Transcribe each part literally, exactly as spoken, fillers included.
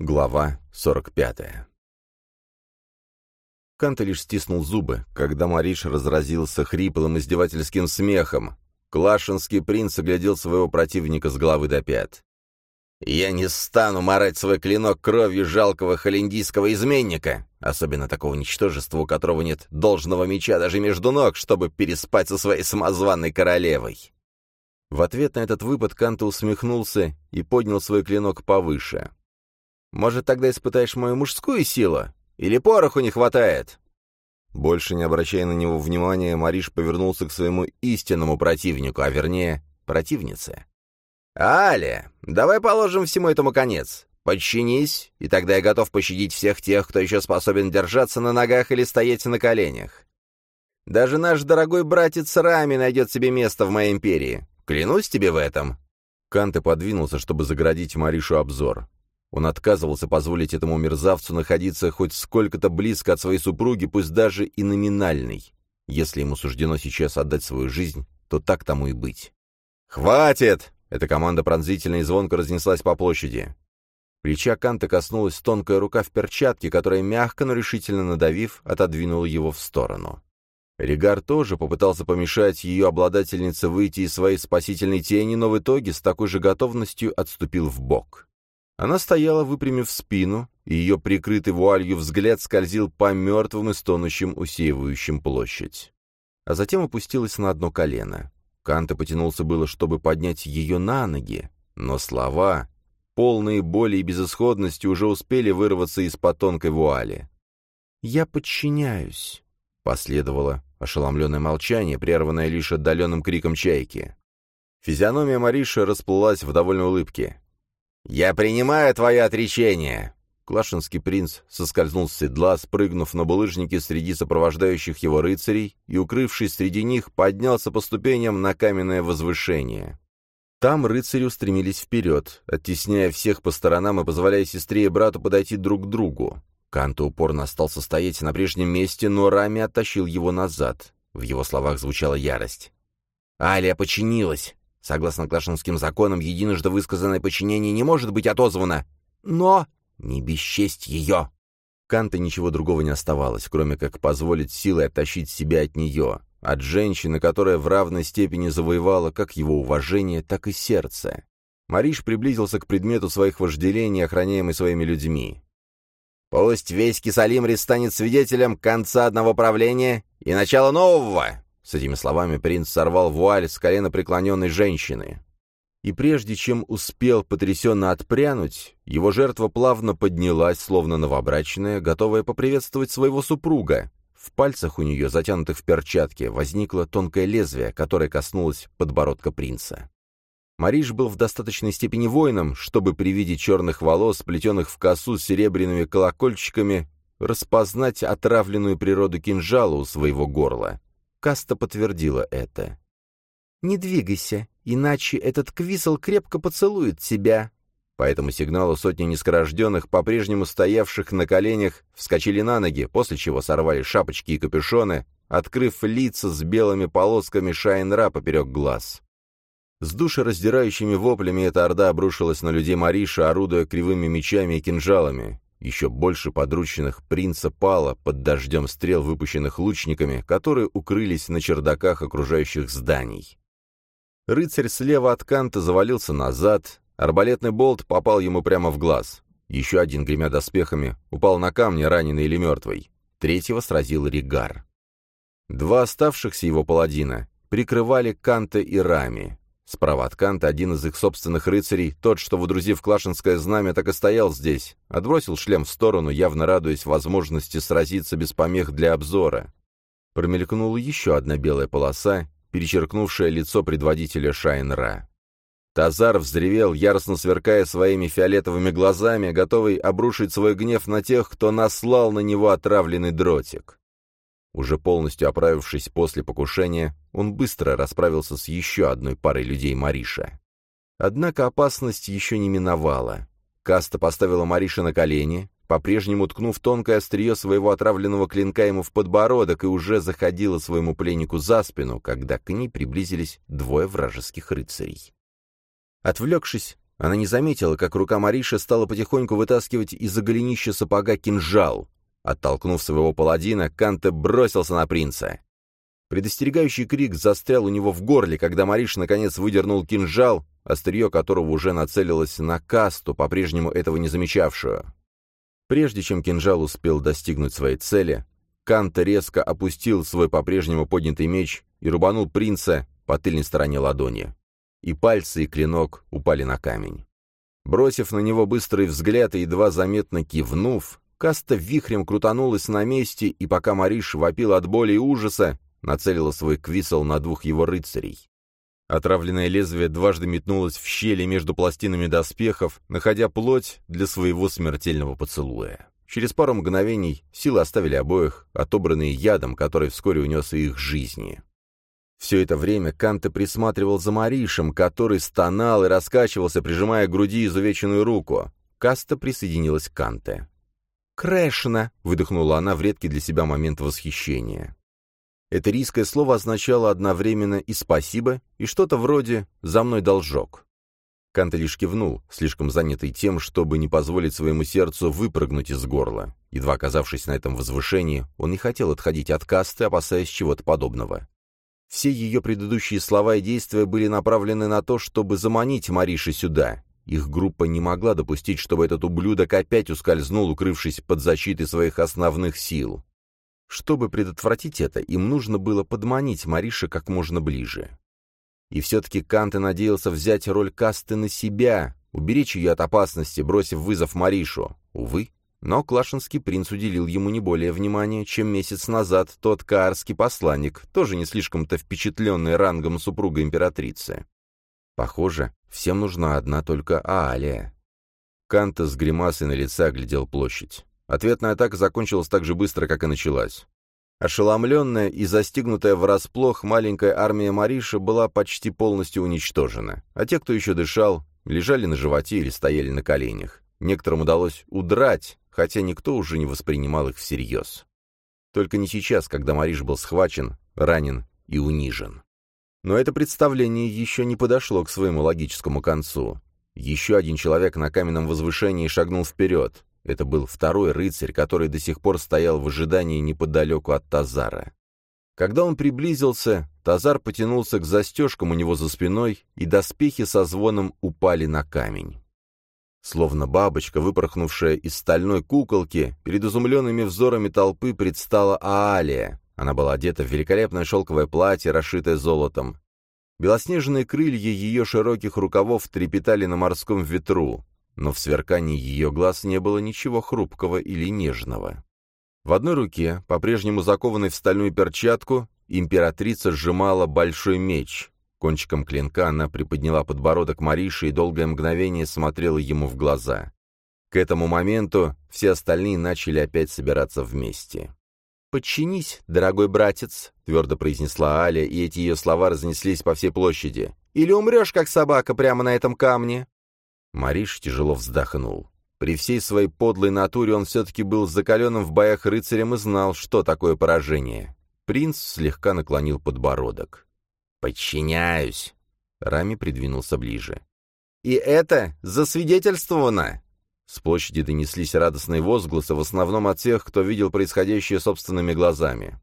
Глава сорок пятая. Канта лишь стиснул зубы, когда Мариш разразился хриплым издевательским смехом. Клашинский принц оглядел своего противника с головы до пят. «Я не стану марать свой клинок кровью жалкого холиндийского изменника, особенно такого ничтожества, у которого нет должного меча даже между ног, чтобы переспать со своей самозванной королевой». В ответ на этот выпад Канта усмехнулся и поднял свой клинок повыше. «Может, тогда испытаешь мою мужскую силу? Или пороху не хватает?» Больше не обращая на него внимания, Мариш повернулся к своему истинному противнику, а вернее, противнице. «Аля, давай положим всему этому конец. Подчинись, и тогда я готов пощадить всех тех, кто еще способен держаться на ногах или стоять на коленях. Даже наш дорогой братец Рами найдет себе место в моей империи. Клянусь тебе в этом». Канте подвинулся, чтобы загородить Маришу обзор. Он отказывался позволить этому мерзавцу находиться хоть сколько-то близко от своей супруги, пусть даже и номинальной. Если ему суждено сейчас отдать свою жизнь, то так тому и быть. «Хватит!» — эта команда пронзительно и звонко разнеслась по площади. Плеча Канта коснулась тонкая рука в перчатке, которая, мягко, но решительно надавив, отодвинула его в сторону. Ригар тоже попытался помешать ее обладательнице выйти из своей спасительной тени, но в итоге с такой же готовностью отступил вбок. Она стояла, выпрямив спину, и ее прикрытый вуалью взгляд скользил по мертвым и стонущим, усеивающим площадь. А затем опустилась на одно колено. Канта потянулся было, чтобы поднять ее на ноги, но слова, полные боли и безысходности, уже успели вырваться из-под тонкой вуали. «Я подчиняюсь», — последовало ошеломленное молчание, прерванное лишь отдаленным криком чайки. Физиономия Мариши расплылась в довольной улыбке. «Я принимаю твое отречение!» Клашинский принц соскользнул с седла, спрыгнув на булыжники среди сопровождающих его рыцарей и, укрывшись среди них, поднялся по ступеням на каменное возвышение. Там рыцари устремились вперед, оттесняя всех по сторонам и позволяя сестре и брату подойти друг к другу. Канта упорно остался стоять на прежнем месте, но Рами оттащил его назад. В его словах звучала ярость. «Алия подчинилась! Согласно клашинским законам, единожды высказанное подчинение не может быть отозвано. Но не бесчесть ее!» Канта ничего другого не оставалось, кроме как позволить силой оттащить себя от нее, от женщины, которая в равной степени завоевала как его уважение, так и сердце. Мариш приблизился к предмету своих вожделений, охраняемый своими людьми. «Пусть весь Кисалимрис станет свидетелем конца одного правления и начала нового!» С этими словами принц сорвал вуаль с колена преклоненной женщины. И прежде чем успел потрясенно отпрянуть, его жертва плавно поднялась, словно новобрачная, готовая поприветствовать своего супруга. В пальцах у нее, затянутых в перчатки, возникло тонкое лезвие, которое коснулось подбородка принца. Мариш был в достаточной степени воином, чтобы при виде черных волос, сплетенных в косу с серебряными колокольчиками, распознать отравленную природу кинжала у своего горла. Каста подтвердила это. «Не двигайся, иначе этот квисл крепко поцелует тебя». По этому сигналу сотни нескорожденных, по-прежнему стоявших на коленях, вскочили на ноги, после чего сорвали шапочки и капюшоны, открыв лица с белыми полосками Шайн-Ра поперек глаз. С душераздирающими воплями эта орда обрушилась на людей Мариша, орудуя кривыми мечами и кинжалами. Еще больше подручных принца пало под дождем стрел, выпущенных лучниками, которые укрылись на чердаках окружающих зданий. Рыцарь слева от Канта завалился назад, арбалетный болт попал ему прямо в глаз. Еще один, гремя доспехами, упал на камни, раненый или мертвый. Третьего сразил Ригар. Два оставшихся его паладина прикрывали Канта и Рами. Справа от Канта один из их собственных рыцарей, тот, что, водрузив клашинское знамя, так и стоял здесь, отбросил шлем в сторону, явно радуясь возможности сразиться без помех для обзора. Промелькнула еще одна белая полоса, перечеркнувшая лицо предводителя Шайн-Ра. Тазар взревел, яростно сверкая своими фиолетовыми глазами, готовый обрушить свой гнев на тех, кто наслал на него отравленный дротик. Уже полностью оправившись после покушения, он быстро расправился с еще одной парой людей Мариша. Однако опасность еще не миновала. Каста поставила Мариша на колени, по-прежнему ткнув тонкое острие своего отравленного клинка ему в подбородок, и уже заходила своему пленнику за спину, когда к ней приблизились двое вражеских рыцарей. Отвлекшись, Она не заметила, как рука Мариши стала потихоньку вытаскивать из-за голенища сапога кинжал. Оттолкнув своего паладина, Канте бросился на принца. Предостерегающий крик застрял у него в горле, когда Мариш наконец выдернул кинжал, острие которого уже нацелилось на Касту, по-прежнему этого не замечавшую. Прежде чем кинжал успел достигнуть своей цели, Канте резко опустил свой по-прежнему поднятый меч и рубанул принца по тыльной стороне ладони. И пальцы, и клинок упали на камень. Бросив на него быстрый взгляд и едва заметно кивнув, Каста вихрем крутанулась на месте, и пока Мариш вопил от боли и ужаса, нацелила свой квисл на двух его рыцарей. Отравленное лезвие дважды метнулось в щели между пластинами доспехов, находя плоть для своего смертельного поцелуя. Через пару мгновений силы оставили обоих, отобранные ядом, который вскоре унес и их жизни. Все это время Канте присматривал за Маришем, который стонал и раскачивался, прижимая к груди изувеченную руку. Каста присоединилась к Канте. «Крэшна!» — выдохнула она в редкий для себя момент восхищения. Это рийское слово означало одновременно и «спасибо», и что-то вроде «за мной должок». Канте лишь кивнул, слишком занятый тем, чтобы не позволить своему сердцу выпрыгнуть из горла. Едва оказавшись на этом возвышении, он не хотел отходить от Касты, опасаясь чего-то подобного. Все ее предыдущие слова и действия были направлены на то, чтобы заманить Мариши сюда. Их группа не могла допустить, чтобы этот ублюдок опять ускользнул, укрывшись под защитой своих основных сил. Чтобы предотвратить это, им нужно было подманить Мариши как можно ближе. И все-таки Канте надеялся взять роль Касты на себя, уберечь ее от опасности, бросив вызов Маришу. Увы, но Клашенский принц уделил ему не более внимания, чем месяц назад тот каарский посланник, тоже не слишком-то впечатленный рангом супруга императрицы. Похоже, всем нужна одна только Аалия. Канте с гримасой на лице оглядел площадь. Ответная атака закончилась так же быстро, как и началась. Ошеломленная и застигнутая врасплох, маленькая армия Мариши была почти полностью уничтожена, а те, кто еще дышал, лежали на животе или стояли на коленях. Некоторым удалось удрать, хотя никто уже не воспринимал их всерьез. Только не сейчас, когда Мариш был схвачен, ранен и унижен. Но это представление еще не подошло к своему логическому концу. Еще один человек на каменном возвышении шагнул вперед. Это был второй рыцарь, который до сих пор стоял в ожидании неподалеку от Тазара. Когда он приблизился, Тазар потянулся к застежкам у него за спиной, и доспехи со звоном упали на камень. Словно бабочка, выпорхнувшая из стальной куколки, перед изумленными взорами толпы предстала Аалия. Она была одета в великолепное шелковое платье, расшитое золотом. Белоснежные крылья ее широких рукавов трепетали на морском ветру, но в сверкании ее глаз не было ничего хрупкого или нежного. В одной руке, по-прежнему закованной в стальную перчатку, императрица сжимала большой меч. Кончиком клинка она приподняла подбородок Мариши и долгое мгновение смотрела ему в глаза. К этому моменту все остальные начали опять собираться вместе. «Подчинись, дорогой братец», — твердо произнесла Аля, и эти ее слова разнеслись по всей площади. «Или умрешь, как собака, прямо на этом камне». Мариш тяжело вздохнул. При всей своей подлой натуре он все-таки был закаленным в боях рыцарем и знал, что такое поражение. Принц слегка наклонил подбородок. «Подчиняюсь!» Рами придвинулся ближе. «И это засвидетельствовано!» С площади донеслись радостные возгласы, в основном от тех, кто видел происходящее собственными глазами.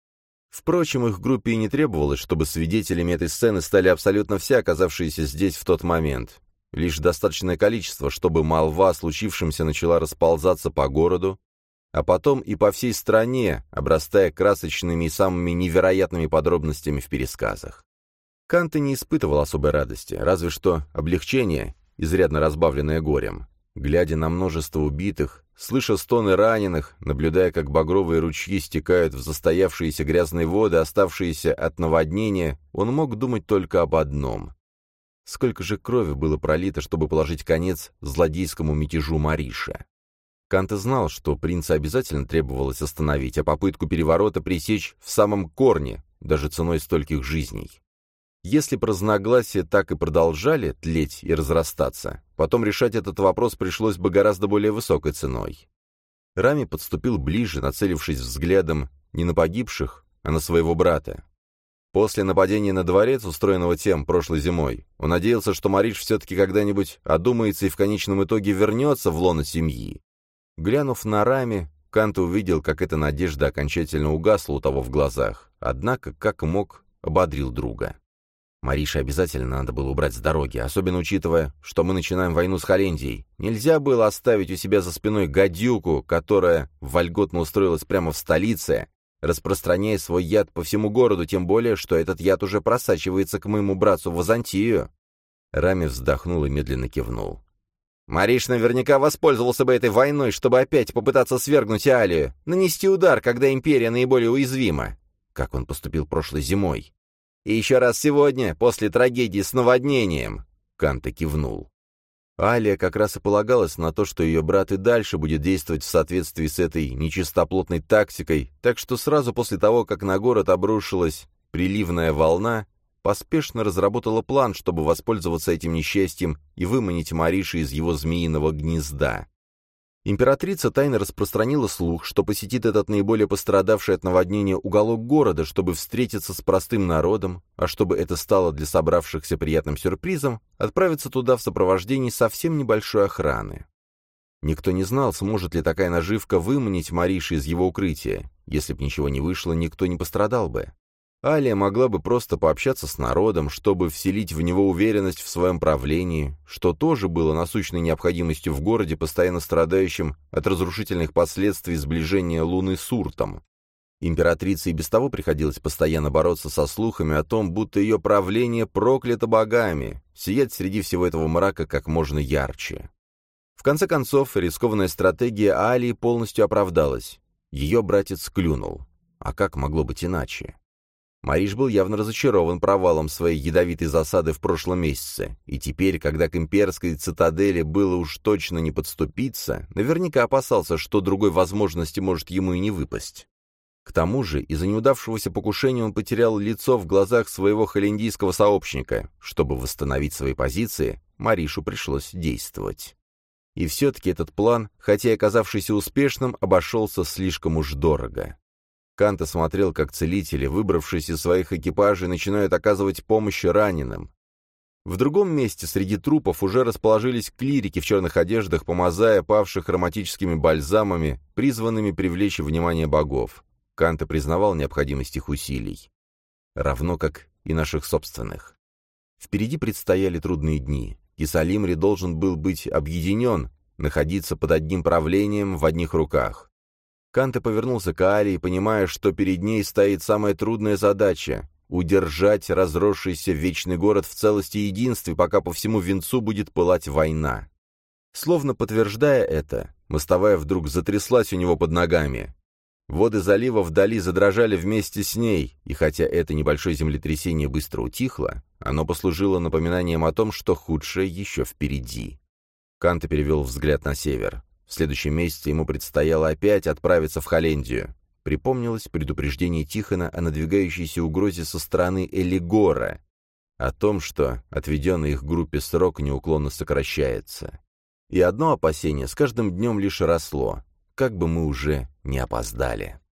Впрочем, их группе и не требовалось, чтобы свидетелями этой сцены стали абсолютно все, оказавшиеся здесь в тот момент. Лишь достаточное количество, чтобы молва о случившемся начала расползаться по городу, а потом и по всей стране, обрастая красочными и самыми невероятными подробностями в пересказах. Канте не испытывал особой радости, разве что облегчение, изрядно разбавленное горем. Глядя на множество убитых, слыша стоны раненых, наблюдая, как багровые ручьи стекают в застоявшиеся грязные воды, оставшиеся от наводнения, он мог думать только об одном. Сколько же крови было пролито, чтобы положить конец злодейскому мятежу Мариша? Канте знал, что принца обязательно требовалось остановить, а попытку переворота пресечь в самом корне, даже ценой стольких жизней. Если бы разногласия так и продолжали тлеть и разрастаться, потом решать этот вопрос пришлось бы гораздо более высокой ценой. Рами подступил ближе, нацелившись взглядом не на погибших, а на своего брата. После нападения на дворец, устроенного тем прошлой зимой, он надеялся, что Мариш все-таки когда-нибудь одумается и в конечном итоге вернется в лоно семьи. Глянув на Рами, Кант увидел, как эта надежда окончательно угасла у того в глазах, однако, как мог, ободрил друга. «Марише обязательно надо было убрать с дороги, особенно учитывая, что мы начинаем войну с Холландией. Нельзя было оставить у себя за спиной гадюку, которая вольготно устроилась прямо в столице, распространяя свой яд по всему городу, тем более, что этот яд уже просачивается к моему братцу в Византию». Рами вздохнул и медленно кивнул. «Мариш наверняка воспользовался бы этой войной, чтобы опять попытаться свергнуть Алию, нанести удар, когда империя наиболее уязвима, как он поступил прошлой зимой. И еще раз сегодня, после трагедии с наводнением», — Канта кивнул. Алия как раз и полагалась на то, что ее брат и дальше будет действовать в соответствии с этой нечистоплотной тактикой, так что сразу после того, как на город обрушилась приливная волна, поспешно разработала план, чтобы воспользоваться этим несчастьем и выманить Мариша из его змеиного гнезда. Императрица тайно распространила слух, что посетит этот наиболее пострадавший от наводнения уголок города, чтобы встретиться с простым народом, а чтобы это стало для собравшихся приятным сюрпризом, отправиться туда в сопровождении совсем небольшой охраны. Никто не знал, сможет ли такая наживка выманить Мариша из его укрытия. Если б ничего не вышло, никто не пострадал бы. Алия могла бы просто пообщаться с народом, чтобы вселить в него уверенность в своем правлении, что тоже было насущной необходимостью в городе, постоянно страдающем от разрушительных последствий сближения Луны с Уртом. Императрице и без того приходилось постоянно бороться со слухами о том, будто ее правление проклято богами, сиять среди всего этого мрака как можно ярче. В конце концов, рискованная стратегия Алии полностью оправдалась. Ее братец клюнул. А как могло быть иначе? Мариш был явно разочарован провалом своей ядовитой засады в прошлом месяце, и теперь, когда к имперской цитадели было уж точно не подступиться, наверняка опасался, что другой возможности может ему и не выпасть. К тому же, из-за неудавшегося покушения он потерял лицо в глазах своего холландийского сообщника. Чтобы восстановить свои позиции, Маришу пришлось действовать. И все-таки этот план, хотя и оказавшийся успешным, обошелся слишком уж дорого. Канта смотрел, как целители, выбравшись из своих экипажей, начинают оказывать помощь раненым. В другом месте среди трупов уже расположились клирики в черных одеждах, помазая павших ароматическими бальзамами, призванными привлечь внимание богов. Канта признавал необходимость их усилий. Равно как и наших собственных. Впереди предстояли трудные дни. Иерусалим должен был быть объединен, находиться под одним правлением в одних руках. Канта повернулся к Алии, понимая, что перед ней стоит самая трудная задача — удержать разросшийся вечный город в целости и единстве, пока по всему Венцу будет пылать война. Словно подтверждая это, мостовая вдруг затряслась у него под ногами. Воды залива вдали задрожали вместе с ней, и хотя это небольшое землетрясение быстро утихло, оно послужило напоминанием о том, что худшее еще впереди. Канта перевел взгляд на север. В следующем месяце ему предстояло опять отправиться в Холландию. Припомнилось предупреждение Тихона о надвигающейся угрозе со стороны Элигора, о том, что отведенный их группе срок неуклонно сокращается. И одно опасение с каждым днем лишь росло, как бы мы уже не опоздали.